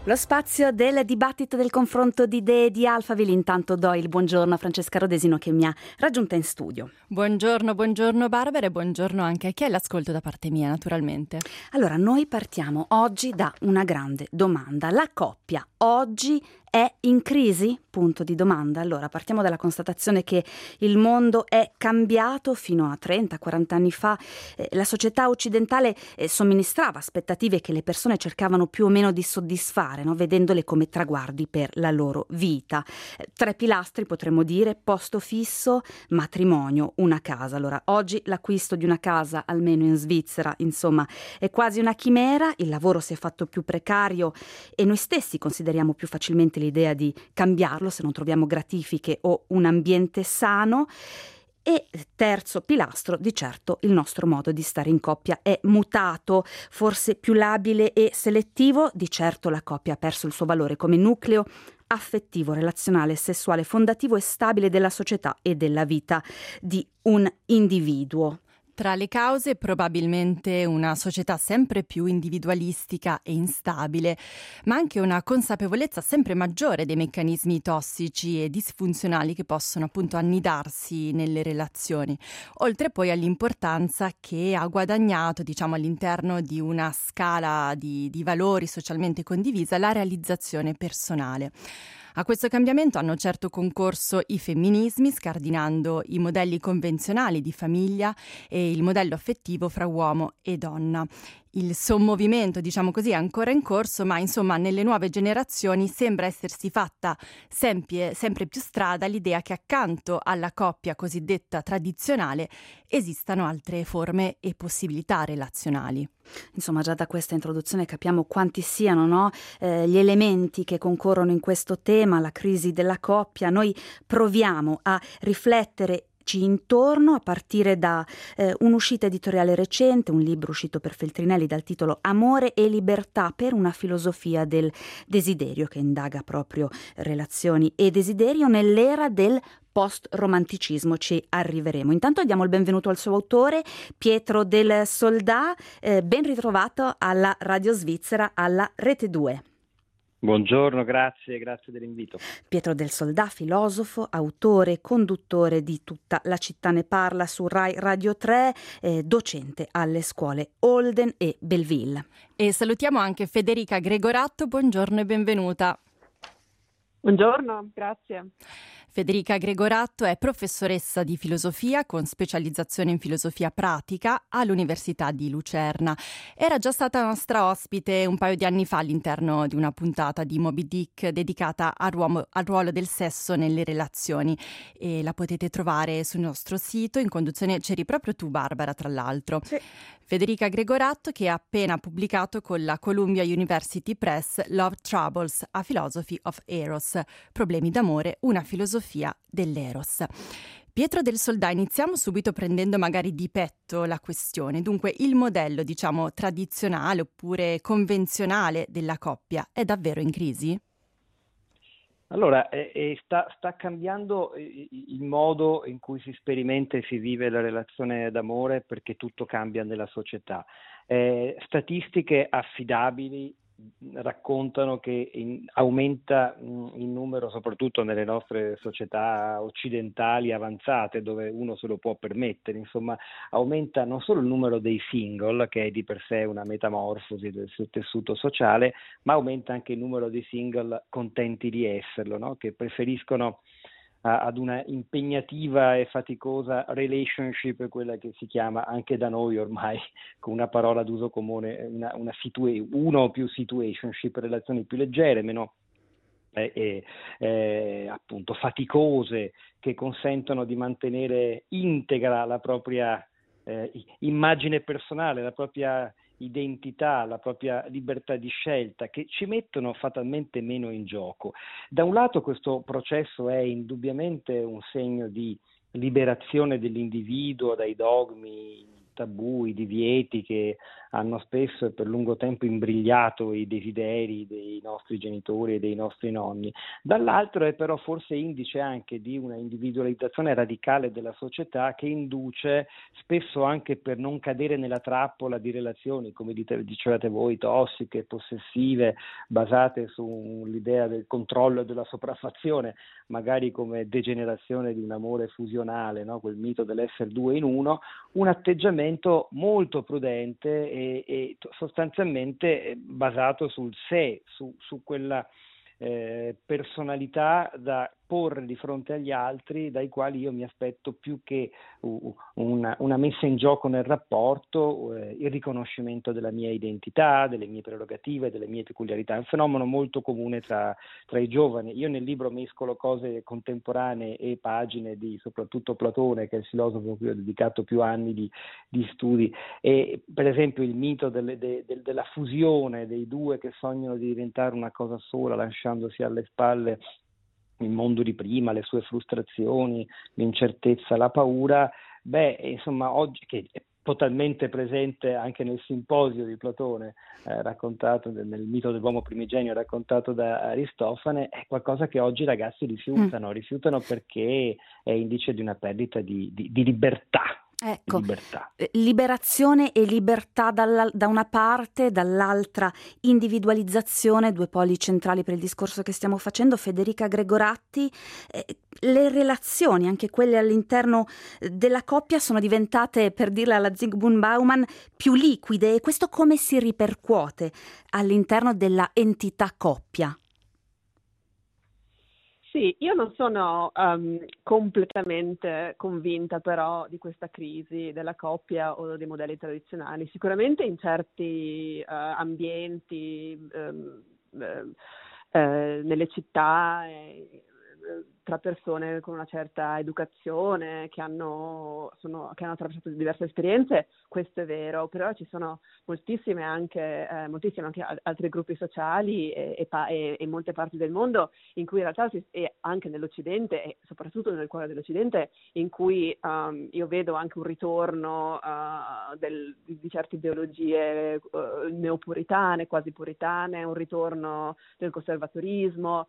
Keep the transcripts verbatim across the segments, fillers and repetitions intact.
Lo spazio del dibattito, del confronto di idee di Alphaville. Intanto do il buongiorno a Francesca Rodesino che mi ha raggiunta in studio. Buongiorno, buongiorno Barbara e buongiorno anche a chi è l'ascolto da parte mia, naturalmente. Allora, noi partiamo oggi da una grande domanda. La coppia oggi è in crisi? Punto di domanda. Allora, partiamo dalla constatazione che il mondo è cambiato. Fino a trenta quaranta anni fa eh, la società occidentale eh, somministrava aspettative che le persone cercavano più o meno di soddisfare, no? Vedendole come traguardi per la loro vita. Eh, tre pilastri potremmo dire: posto fisso, matrimonio, una casa. Allora, oggi l'acquisto di una casa, almeno in Svizzera, insomma, è quasi una chimera. Il lavoro si è fatto più precario e noi stessi consideriamo più facilmente l'idea di cambiarlo se non troviamo gratifiche o un ambiente sano. E terzo pilastro, di certo il nostro modo di stare in coppia è mutato, forse più labile e selettivo. Di certo la coppia ha perso il suo valore come nucleo affettivo, relazionale, sessuale, fondativo e stabile della società e della vita di un individuo. Tra le cause probabilmente una società sempre più individualistica e instabile, ma anche una consapevolezza sempre maggiore dei meccanismi tossici e disfunzionali che possono appunto annidarsi nelle relazioni, oltre poi all'importanza che ha guadagnato, diciamo, all'interno di una scala di, di valori socialmente condivisa la realizzazione personale. A questo cambiamento hanno certo concorso i femminismi, scardinando i modelli convenzionali di famiglia e il modello affettivo fra uomo e donna. Il sommovimento, diciamo così, è ancora in corso, ma insomma nelle nuove generazioni sembra essersi fatta sempre, sempre più strada l'idea che accanto alla coppia cosiddetta tradizionale esistano altre forme e possibilità relazionali. Insomma, già da questa introduzione capiamo quanti siano, no? eh, gli elementi che concorrono in questo tema, la crisi della coppia. Noi proviamo a riflettere intorno a partire da eh, un'uscita editoriale recente, un libro uscito per Feltrinelli dal titolo Amore e libertà per una filosofia del desiderio, che indaga proprio relazioni e desiderio nell'era del post-romanticismo. Ci arriveremo. Intanto diamo il benvenuto al suo autore, Pietro del Soldà. Eh, ben ritrovato alla Radio Svizzera, alla Rete due. Buongiorno, grazie, grazie dell'invito. Pietro del Soldà, filosofo, autore e conduttore di Tutta la città ne parla su Rai Radio tre, eh, docente alle scuole Holden e Belleville. E salutiamo anche Federica Gregoratto, buongiorno e benvenuta. Buongiorno, grazie. Federica Gregoratto è professoressa di filosofia con specializzazione in filosofia pratica all'Università di Lucerna. Era già stata nostra ospite un paio di anni fa all'interno di una puntata di Moby Dick dedicata al ruolo, al ruolo del sesso nelle relazioni, e la potete trovare sul nostro sito. In conduzione c'eri proprio tu, Barbara, tra l'altro. Sì. Federica Gregoratto, che ha appena pubblicato con la Columbia University Press Love Troubles, A Philosophy of Eros, problemi d'amore, una filosofia dell'Eros. Pietro del Soldà, iniziamo subito prendendo magari di petto la questione. Dunque, il modello, diciamo, tradizionale oppure convenzionale della coppia è davvero in crisi? Allora, eh, eh, sta, sta cambiando eh, il modo in cui si sperimenta e si vive la relazione d'amore, perché tutto cambia nella società. Eh, statistiche affidabili raccontano che in, aumenta mh, il numero, soprattutto nelle nostre società occidentali avanzate, dove uno se lo può permettere, insomma, aumenta non solo il numero dei single, che è di per sé una metamorfosi del tessuto sociale, ma aumenta anche il numero dei single contenti di esserlo, no? Che preferiscono ad una impegnativa e faticosa relationship, quella che si chiama anche da noi ormai con una parola d'uso comune, una, una situa- uno o più situationship, relazioni più leggere, meno eh, eh, eh, appunto faticose, che consentono di mantenere integra la propria eh, immagine personale, la propria identità, la propria libertà di scelta, che ci mettono fatalmente meno in gioco. Da un lato questo processo è indubbiamente un segno di liberazione dell'individuo dai dogmi tabù, i divieti che hanno spesso e per lungo tempo imbrigliato i desideri dei nostri genitori e dei nostri nonni. Dall'altro è però forse indice anche di una individualizzazione radicale della società che induce, spesso anche per non cadere nella trappola di relazioni, come dite, dicevate voi, tossiche, possessive, basate sull'idea del controllo e della sopraffazione, magari come degenerazione di un amore fusionale, no? Quel mito dell'essere due in uno, un atteggiamento molto prudente e, e sostanzialmente basato sul sé, su, su quella eh, personalità da porre di fronte agli altri, dai quali io mi aspetto più che uh, una, una messa in gioco nel rapporto, eh, il riconoscimento della mia identità, delle mie prerogative, delle mie peculiarità. È un fenomeno molto comune tra, tra i giovani. Io nel libro mescolo cose contemporanee e pagine di soprattutto Platone, che è il filosofo a cui ho dedicato più anni di, di studi, e per esempio il mito delle, de, de, della fusione dei due che sognano di diventare una cosa sola, lasciandosi alle spalle il mondo di prima, le sue frustrazioni, l'incertezza, la paura. Beh, insomma, oggi che è totalmente presente anche nel simposio di Platone, eh, raccontato nel mito dell'uomo primigenio raccontato da Aristofane, è qualcosa che oggi i ragazzi rifiutano, mm. rifiutano perché è indice di una perdita di, di, di libertà. Ecco, libertà. Liberazione e libertà dalla, da una parte, dall'altra individualizzazione, due poli centrali per il discorso che stiamo facendo. Federica Gregoratti, eh, le relazioni, anche quelle all'interno della coppia, sono diventate, per dirla alla Zygmunt Bauman, più liquide, e questo come si ripercuote all'interno della entità coppia? Sì, io non sono um, completamente convinta però di questa crisi della coppia o dei modelli tradizionali. Sicuramente in certi uh, ambienti, um, uh, uh, nelle città, eh, tra persone con una certa educazione che hanno, sono, che hanno attraversato diverse esperienze, questo è vero, però ci sono moltissime anche, eh, moltissimi anche altri gruppi sociali e, e, e, e molte parti del mondo in cui in realtà, si, e anche nell'Occidente e soprattutto nel cuore dell'Occidente, in cui um, io vedo anche un ritorno uh, del, di certe ideologie uh, neopuritane, quasi puritane, un ritorno del conservatorismo.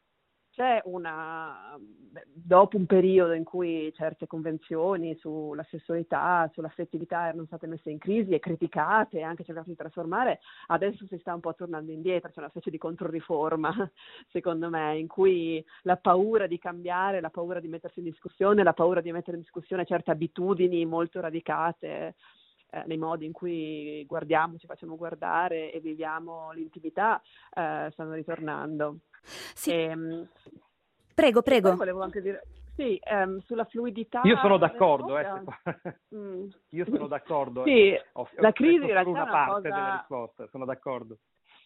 C'è una, dopo un periodo in cui certe convenzioni sulla sessualità, sull'affettività erano state messe in crisi e criticate e anche cercate di trasformare, adesso si sta un po' tornando indietro, c'è una specie di controriforma, secondo me, in cui la paura di cambiare, la paura di mettersi in discussione, la paura di mettere in discussione certe abitudini molto radicate eh, nei modi in cui guardiamo, ci facciamo guardare e viviamo l'intimità, eh, stanno ritornando. Sì. E, prego, prego. Poi volevo anche dire, sì, um, sulla fluidità. Io sono d'accordo, eh, mm. io sono d'accordo. Sì, ho, la ho crisi in realtà una è una parte cosa... della risposta, sono d'accordo.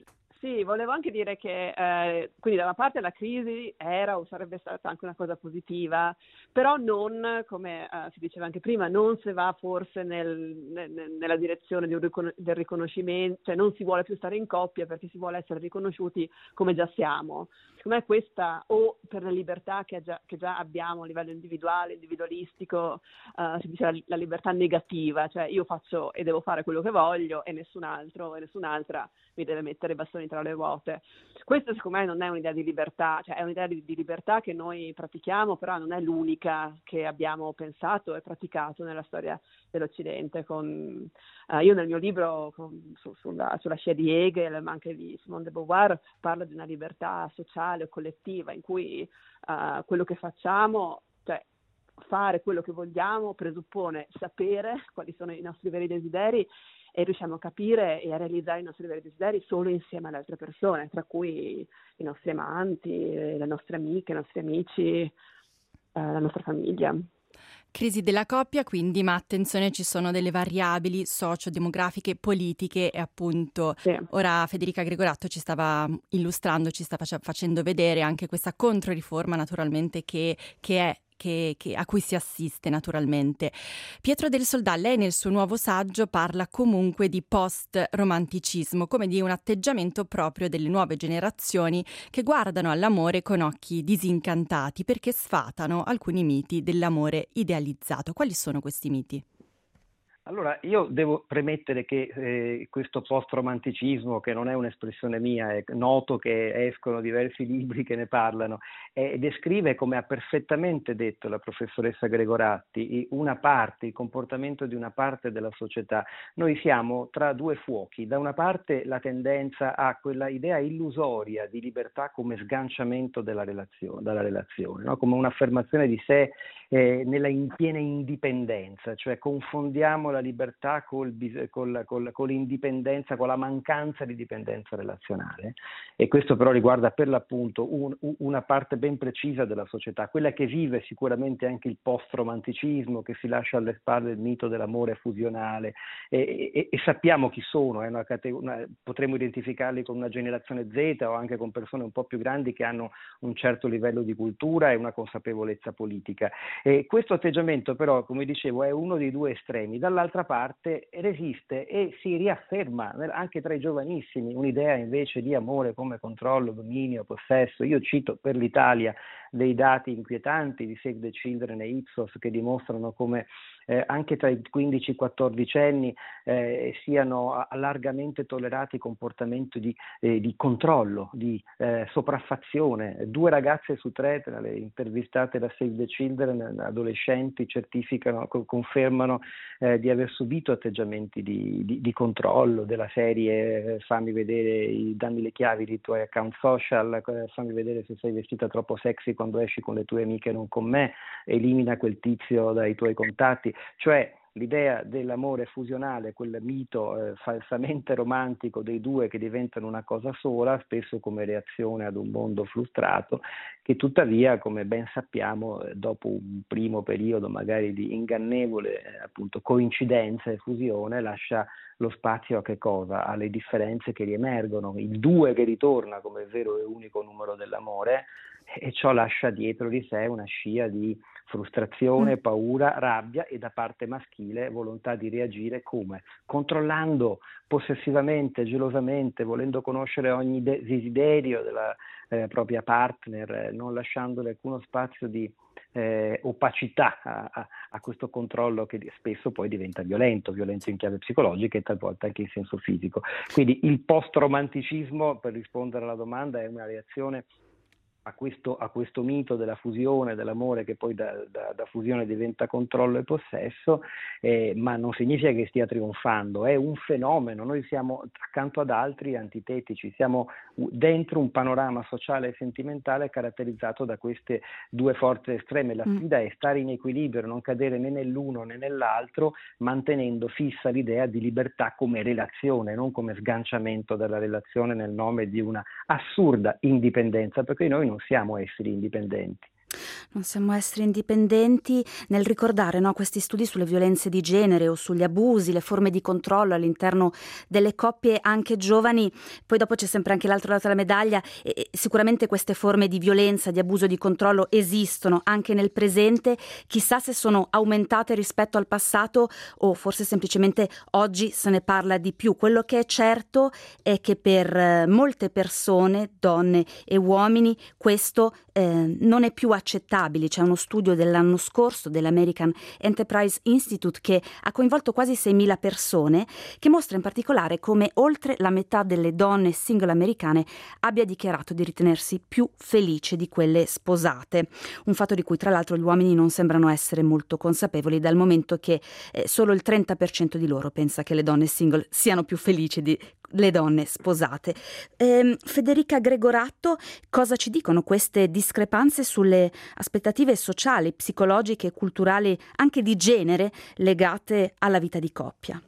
Sì, volevo anche dire che eh, quindi da una parte la crisi era o sarebbe stata anche una cosa positiva, però non, come eh, si diceva anche prima, non si va forse nel, nel, nella direzione di un ricon- del riconoscimento, cioè non si vuole più stare in coppia perché si vuole essere riconosciuti come già siamo. Secondo me questa, o per la libertà che già, che già abbiamo a livello individuale, individualistico, eh, si dice la, la libertà negativa, cioè io faccio e devo fare quello che voglio e nessun altro e nessun'altra mi deve mettere i bastoni tra le ruote. Questo secondo me non è un'idea di libertà, cioè è un'idea di, di libertà che noi pratichiamo, però non è l'unica che abbiamo pensato e praticato nella storia dell'Occidente. Con, uh, io nel mio libro con, su, sulla, sulla scia di Hegel, ma anche di Simone de Beauvoir, parlo di una libertà sociale o collettiva in cui uh, quello che facciamo, cioè fare quello che vogliamo, presuppone sapere quali sono i nostri veri desideri e riusciamo a capire e a realizzare i nostri veri desideri solo insieme alle altre persone, tra cui i nostri amanti, le nostre amiche, i nostri amici, eh, la nostra famiglia. Crisi della coppia, quindi, ma attenzione, ci sono delle variabili socio-demografiche, politiche e appunto sì. Ora Federica Gregoratto ci stava illustrando, ci sta face- facendo vedere anche questa controriforma naturalmente che, che è Che, che, a cui si assiste naturalmente. Pietro del Soldà, lei nel suo nuovo saggio parla comunque di post-romanticismo, come di un atteggiamento proprio delle nuove generazioni che guardano all'amore con occhi disincantati perché sfatano alcuni miti dell'amore idealizzato. Quali sono questi miti? Allora, io devo premettere che eh, questo post-romanticismo, che non è un'espressione mia, è noto che escono diversi libri che ne parlano, e descrive, come ha perfettamente detto la professoressa Gregoratti, una parte, il comportamento di una parte della società. Noi siamo tra due fuochi. Da una parte la tendenza a quella idea illusoria di libertà come sganciamento della relazione, dalla relazione, no? Come un'affermazione di sé eh, nella in piena indipendenza, cioè confondiamo la libertà col, col, col, con l'indipendenza, con la mancanza di dipendenza relazionale, e questo però riguarda per l'appunto un, una parte ben precisa della società, quella che vive sicuramente anche il post-romanticismo, che si lascia alle spalle il mito dell'amore fusionale, e, e, e sappiamo chi sono, è una una, potremmo identificarli con una generazione Z o anche con persone un po' più grandi che hanno un certo livello di cultura e una consapevolezza politica. E questo atteggiamento però, come dicevo, è uno dei due estremi. Dall'altra parte resiste e si riafferma anche tra i giovanissimi un'idea invece di amore come controllo, dominio, possesso. Io cito per l'Italia dei dati inquietanti di Save the Children e Ipsos che dimostrano come eh, anche tra i quindici quattordici anni eh, siano largamente tollerati comportamenti di, eh, di controllo, di eh, sopraffazione. Due ragazze su tre, tra le intervistate da Save the Children, adolescenti, certificano, confermano eh, di aver subito atteggiamenti di, di, di controllo della serie eh, fammi vedere, dammi le chiavi dei tuoi account social, eh, fammi vedere se sei vestita troppo sexy quando esci con le tue amiche e non con me, elimina quel tizio dai tuoi contatti, cioè l'idea dell'amore fusionale, quel mito eh, falsamente romantico dei due che diventano una cosa sola, spesso come reazione ad un mondo frustrato, che tuttavia, come ben sappiamo, eh, dopo un primo periodo magari di ingannevole eh, appunto coincidenza e fusione, lascia lo spazio a che cosa? Alle differenze che riemergono, il due che ritorna come vero e unico numero dell'amore, e ciò lascia dietro di sé una scia di frustrazione, paura, rabbia e da parte maschile volontà di reagire come? Controllando possessivamente, gelosamente, volendo conoscere ogni de- desiderio della eh, propria partner, eh, non lasciandole alcuno spazio di eh, opacità a, a, a questo controllo che spesso poi diventa violento, violento in chiave psicologica e talvolta anche in senso fisico. Quindi il post-romanticismo, per rispondere alla domanda, è una reazione A questo, a questo mito della fusione, dell'amore che poi da, da, da fusione diventa controllo e possesso, eh, ma non significa che stia trionfando, è un fenomeno. Noi siamo accanto ad altri antitetici, siamo dentro un panorama sociale e sentimentale caratterizzato da queste due forze estreme. La sfida è stare in equilibrio, non cadere né nell'uno né nell'altro, mantenendo fissa l'idea di libertà come relazione, non come sganciamento dalla relazione nel nome di una assurda indipendenza, perché noi non siamo esseri indipendenti. Non siamo esseri indipendenti nel ricordare, no, questi studi sulle violenze di genere o sugli abusi, le forme di controllo all'interno delle coppie anche giovani. Poi dopo c'è sempre anche l'altro lato della medaglia, e, e sicuramente queste forme di violenza, di abuso, di controllo esistono anche nel presente. Chissà se sono aumentate rispetto al passato o forse semplicemente oggi se ne parla di più. Quello che è certo è che per molte persone, donne e uomini, questo eh, non è più accettabile. C'è uno studio dell'anno scorso dell'American Enterprise Institute che ha coinvolto quasi seimila persone, che mostra in particolare come oltre la metà delle donne single americane abbia dichiarato di ritenersi più felice di quelle sposate, un fatto di cui tra l'altro gli uomini non sembrano essere molto consapevoli, dal momento che eh, solo il trenta per cento di loro pensa che le donne single siano più felici di le donne sposate. Eh, Federica Gregoratto, cosa ci dicono queste discrepanze sulle aspettative sociali, psicologiche e culturali, anche di genere, legate alla vita di coppia?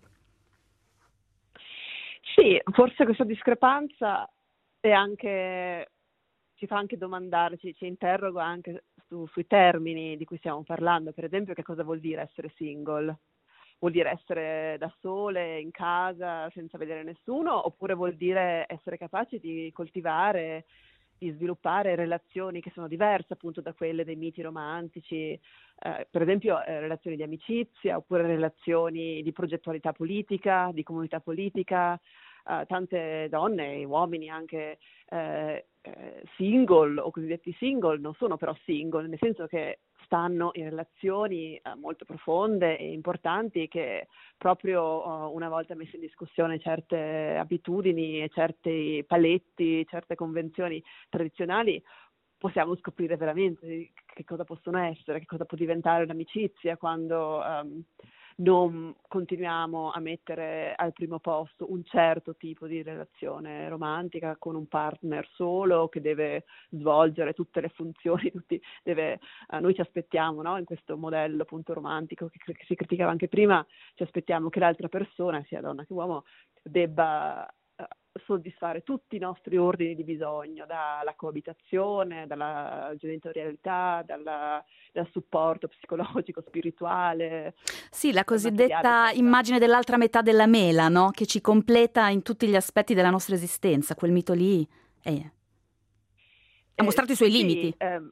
Sì, forse questa discrepanza è anche, ci fa anche domandare, ci, ci interroga anche su, sui termini di cui stiamo parlando. Per esempio, che cosa vuol dire essere single? Vuol dire essere da sole, in casa, senza vedere nessuno, oppure vuol dire essere capaci di coltivare, di sviluppare relazioni che sono diverse appunto da quelle dei miti romantici, eh, per esempio eh, relazioni di amicizia, oppure relazioni di progettualità politica, di comunità politica. Uh, tante donne e uomini anche eh, eh, single o cosiddetti single non sono però single, nel senso che stanno in relazioni eh, molto profonde e importanti che proprio uh, una volta messe in discussione certe abitudini e certi paletti, certe convenzioni tradizionali, possiamo scoprire veramente che cosa possono essere, che cosa può diventare un'amicizia quando um, non continuiamo a mettere al primo posto un certo tipo di relazione romantica con un partner solo che deve svolgere tutte le funzioni, tutti, deve, uh, noi ci aspettiamo, no? In questo modello appunto romantico che, che si criticava anche prima, ci aspettiamo che l'altra persona, sia donna che uomo, debba soddisfare tutti i nostri ordini di bisogno, dalla coabitazione, dalla genitorialità, dalla, dal supporto psicologico, spirituale. Sì, la cosiddetta immagine dell'altra metà della mela, no? Che ci completa in tutti gli aspetti della nostra esistenza, quel mito lì eh, ha mostrato eh, i suoi sì, limiti. Ehm,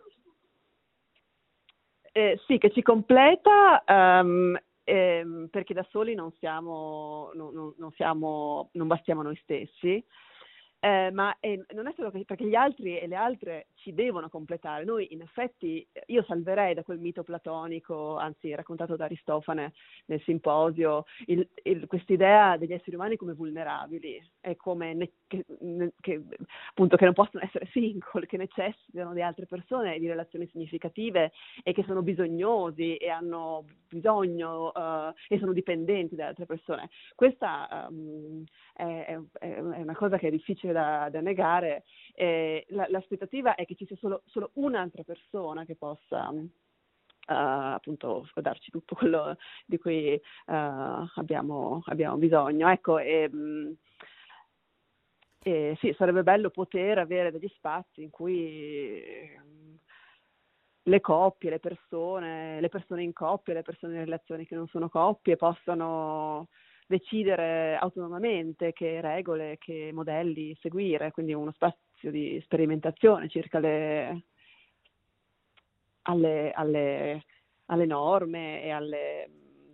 eh, sì, che ci completa um, ehm, perché da soli non siamo, non, non, non siamo, non bastiamo noi stessi. Eh, ma eh, non è solo che, perché gli altri e le altre ci devono completare. Noi in effetti, io salverei da quel mito platonico, anzi raccontato da Aristofane nel Simposio, il, il, quest'idea degli esseri umani come vulnerabili e come ne, che, ne, che, appunto che non possono essere single, che necessitano di altre persone e di relazioni significative e che sono bisognosi e hanno bisogno uh, e sono dipendenti da altre persone. Questa um, è, è, è una cosa che è difficile Da, da negare. Eh, la, l'aspettativa è che ci sia solo, solo un'altra persona che possa uh, appunto darci tutto quello di cui uh, abbiamo, abbiamo bisogno. Ecco, e, e sì, sarebbe bello poter avere degli spazi in cui le coppie, le persone, le persone in coppia, le persone in relazioni che non sono coppie possano decidere autonomamente che regole, che modelli seguire, quindi uno spazio di sperimentazione circa le, alle, alle, alle norme e alle,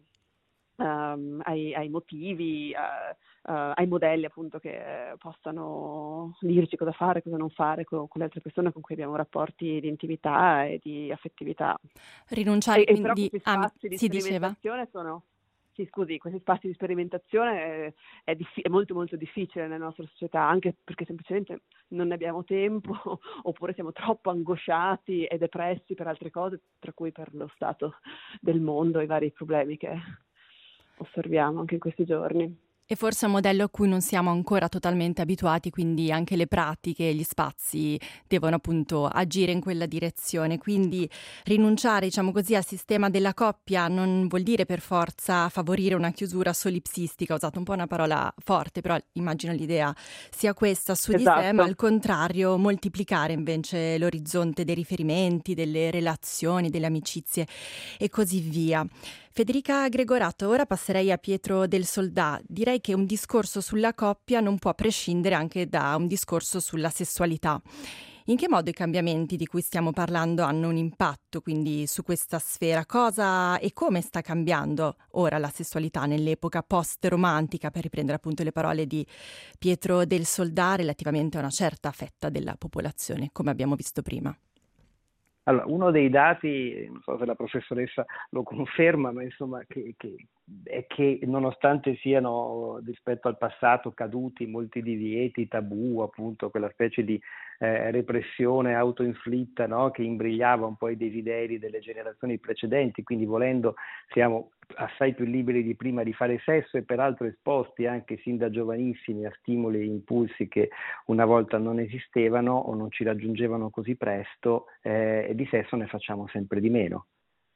um, ai, ai motivi, uh, uh, ai modelli appunto che possano dirci cosa fare, cosa non fare con, con le altre persone con cui abbiamo rapporti di intimità e di affettività. Rinunciare E, quindi... e però questi spazi ah, di si sperimentazione diceva? sono... Sì, scusi, questi spazi di sperimentazione è, è, diffi- è molto molto difficile nella nostra società, anche perché semplicemente non ne abbiamo tempo oppure siamo troppo angosciati e depressi per altre cose, tra cui per lo stato del mondo e i vari problemi che osserviamo anche in questi giorni. E forse è un modello a cui non siamo ancora totalmente abituati, quindi anche le pratiche e gli spazi devono appunto agire in quella direzione. Quindi rinunciare, diciamo così, al sistema della coppia non vuol dire per forza favorire una chiusura solipsistica. Ho usato un po' una parola forte, però immagino l'idea sia questa su di sé, Esatto. ma al contrario moltiplicare invece l'orizzonte dei riferimenti, delle relazioni, delle amicizie e così via. Federica Gregorato, ora passerei a Pietro del Soldà. Direi che un discorso sulla coppia non può prescindere anche da un discorso sulla sessualità. In che modo i cambiamenti di cui stiamo parlando hanno un impatto quindi su questa sfera? Cosa e come sta cambiando ora la sessualità nell'epoca post-romantica, per riprendere appunto le parole di Pietro del Soldà, relativamente a una certa fetta della popolazione, come abbiamo visto prima? Allora, uno dei dati, non so se la professoressa lo conferma, ma insomma che, che, è che nonostante siano rispetto al passato caduti molti divieti, tabù, appunto quella specie di eh, repressione autoinflitta, no? Che imbrigliava un po' i desideri delle generazioni precedenti, quindi volendo siamo assai più liberi di prima di fare sesso e peraltro esposti anche sin da giovanissimi a stimoli e impulsi che una volta non esistevano o non ci raggiungevano così presto, eh, e di sesso ne facciamo sempre di meno.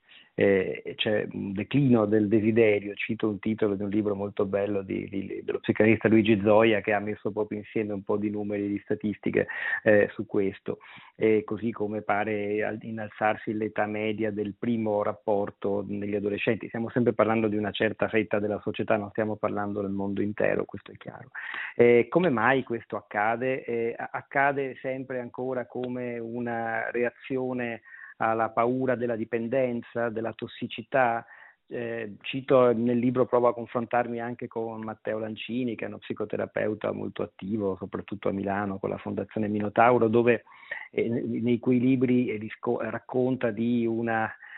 Eh, c'è un declino del desiderio, cito un titolo di un libro molto bello di, di, dello psicanalista Luigi Zoia, che ha messo proprio insieme un po' di numeri e di statistiche eh, su questo, e così come pare innalzarsi l'età media del primo rapporto negli adolescenti. Stiamo sempre parlando di una certa fetta della società, non stiamo parlando del mondo intero, questo è chiaro. Eh, come mai questo accade? Eh, accade sempre ancora come una reazione alla paura della dipendenza, della tossicità. Eh, cito nel libro, provo a confrontarmi anche con Matteo Lancini, che è uno psicoterapeuta molto attivo, soprattutto a Milano, con la Fondazione Minotauro, dove eh, nei cui libri eh, disco- racconta di una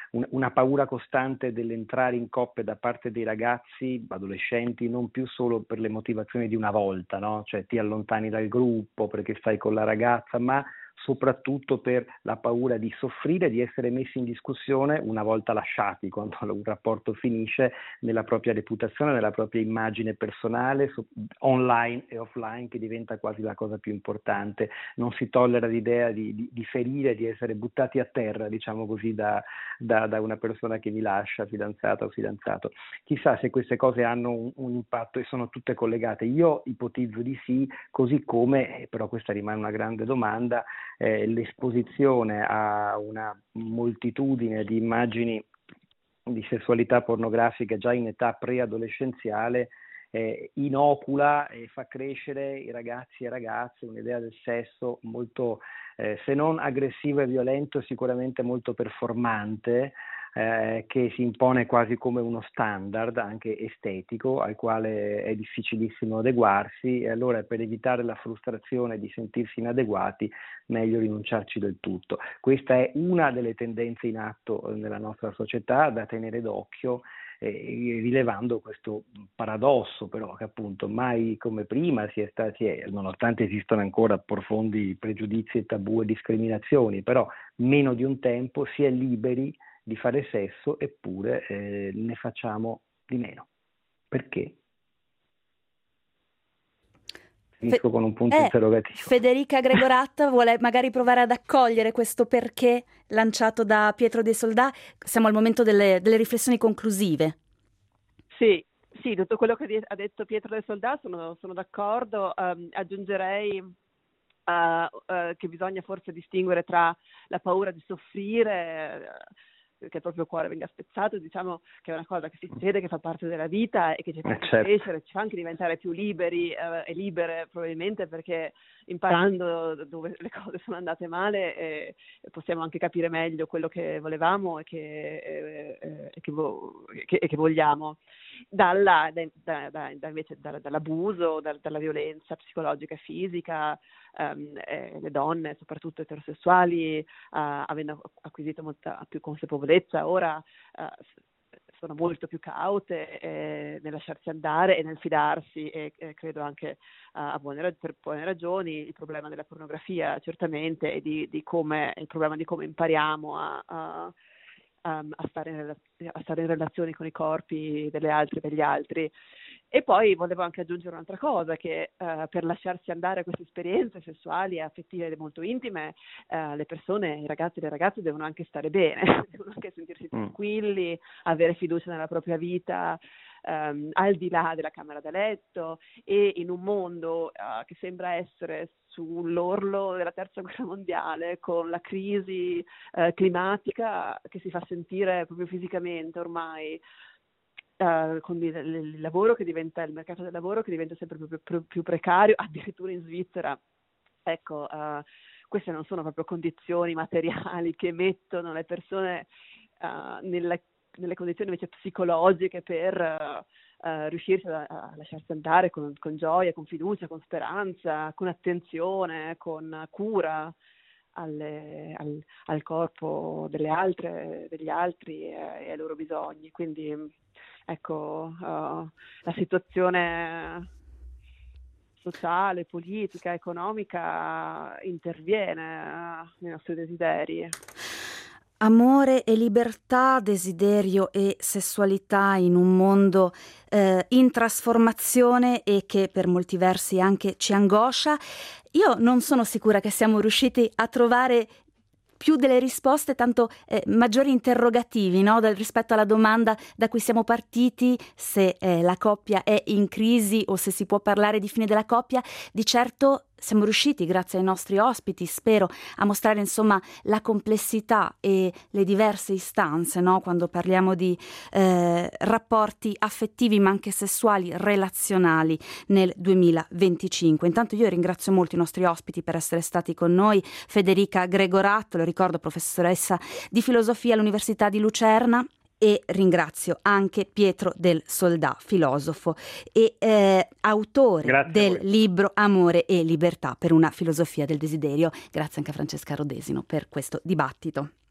un, una paura costante dell'entrare in coppia da parte dei ragazzi, adolescenti, non più solo per le motivazioni di una volta, no? Cioè ti allontani dal gruppo perché stai con la ragazza, ma soprattutto per la paura di soffrire, di essere messi in discussione una volta lasciati, quando un rapporto finisce, nella propria reputazione, nella propria immagine personale, online e offline, che diventa quasi la cosa più importante. Non si tollera l'idea di, di, di ferire, di essere buttati a terra, diciamo così, da, da, da una persona che vi lascia, fidanzata o fidanzato. Chissà se queste cose hanno un, un impatto e sono tutte collegate. Io ipotizzo di sì, così come, però questa rimane una grande domanda, Eh, l'esposizione a una moltitudine di immagini di sessualità pornografica già in età preadolescenziale eh, inocula e fa crescere i ragazzi e ragazze un'idea del sesso molto, eh, se non aggressivo e violento, sicuramente molto performante, Eh, che si impone quasi come uno standard anche estetico al quale è difficilissimo adeguarsi, e allora per evitare la frustrazione di sentirsi inadeguati meglio rinunciarci del tutto. Questa è una delle tendenze in atto nella nostra società da tenere d'occhio, eh, rilevando questo paradosso però che appunto mai come prima si è stati, eh, nonostante esistano ancora profondi pregiudizi e tabù e discriminazioni, però meno di un tempo si è liberi di fare sesso, eppure eh, ne facciamo di meno. Perché? Finisco Fe- con un punto eh, interrogativo. Federica Gregoratta vuole magari provare ad accogliere questo perché lanciato da Pietro De Soldà. Siamo al momento delle, delle riflessioni conclusive. Sì, sì, tutto quello che ha detto Pietro De Soldà sono, sono d'accordo. Um, aggiungerei uh, uh, che bisogna forse distinguere tra la paura di soffrire, uh, che il proprio cuore venga spezzato, diciamo che è una cosa che succede, che fa parte della vita e che ci fa Eh, certo. crescere, ci fa anche diventare più liberi eh, e libere, probabilmente, perché imparando dove le cose sono andate male eh, possiamo anche capire meglio quello che volevamo e che, eh, eh, e che, vo- che, e che vogliamo. Dalla, da, da, da, da invece da, dall'abuso, da, dalla violenza psicologica e fisica, um, eh, le donne, soprattutto eterosessuali, uh, avendo acquisito molta più consapevolezza, ora uh, sono molto più caute eh, nel lasciarsi andare e nel fidarsi, e, e credo anche uh, a buone, per buone ragioni. Il problema della pornografia certamente, e di, di come, il problema di come impariamo a, a Um, a, stare in rela- a stare in relazione con i corpi delle altre e degli altri. E poi volevo anche aggiungere un'altra cosa, che uh, per lasciarsi andare a queste esperienze sessuali e affettive molto intime, uh, le persone, i ragazzi e le ragazze devono anche stare bene, devono anche sentirsi tranquilli, avere fiducia nella propria vita, um, al di là della camera da letto, e in un mondo uh, che sembra essere sull'orlo della terza guerra mondiale, con la crisi eh, climatica che si fa sentire proprio fisicamente ormai, eh, con il, il lavoro che diventa, il mercato del lavoro che diventa sempre più, più, più precario, addirittura in Svizzera. Ecco, eh, queste non sono proprio condizioni materiali che mettono le persone eh, nelle, nelle condizioni invece psicologiche per eh, Uh, riuscirsi a, a lasciarsi andare con, con gioia, con fiducia, con speranza, con attenzione, con cura alle, al, al corpo delle altre, degli altri e, e ai loro bisogni. Quindi ecco, uh, la situazione sociale, politica, economica interviene uh, nei nostri desideri. Amore e libertà, desiderio e sessualità in un mondo eh, in trasformazione e che per molti versi anche ci angoscia. Io non sono sicura che siamo riusciti a trovare più delle risposte, tanto eh, maggiori interrogativi, no? Dal, rispetto alla domanda da cui siamo partiti, se eh, la coppia è in crisi o se si può parlare di fine della coppia. Di certo siamo riusciti, grazie ai nostri ospiti, spero, a mostrare insomma la complessità e le diverse istanze, no? Quando parliamo di eh, rapporti affettivi ma anche sessuali, relazionali nel duemilaventicinque. Intanto io ringrazio molto i nostri ospiti per essere stati con noi. Federica Gregoratta, lo ricordo, professoressa di filosofia all'Università di Lucerna, e ringrazio anche Pietro Del Soldà, filosofo e eh, autore Grazie del libro Amore e libertà per una filosofia del desiderio. Grazie anche a Francesca Rodesino per questo dibattito.